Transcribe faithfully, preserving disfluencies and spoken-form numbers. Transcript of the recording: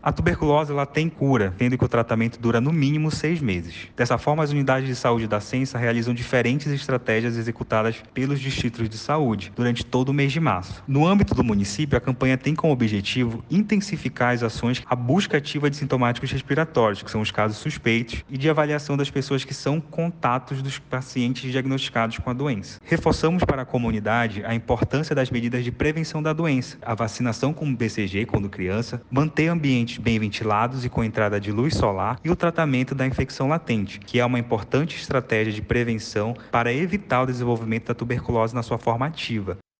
A tuberculose ela tem cura, sendo que o tratamento dura no mínimo seis meses. Dessa forma, as unidades de saúde da Censa realizam diferentes estratégias executadas pelos distritos de saúde durante todo o mês de março. No âmbito do município, a campanha tem como objetivo intensificar as ações, a busca ativa de sintomáticos respiratórios, que são os casos suspeitos, e de avaliação das pessoas que são contatos dos pacientes diagnosticados com a doença. Reforçamos para a comunidade a importância das medidas de prevenção da doença, a vacinação com B C G quando criança, manter ambientes bem ventilados e com entrada de luz solar e o tratamento da infecção latente, que é uma importante estratégia de prevenção para evitar o desenvolvimento da tuberculose na sua forma ativa.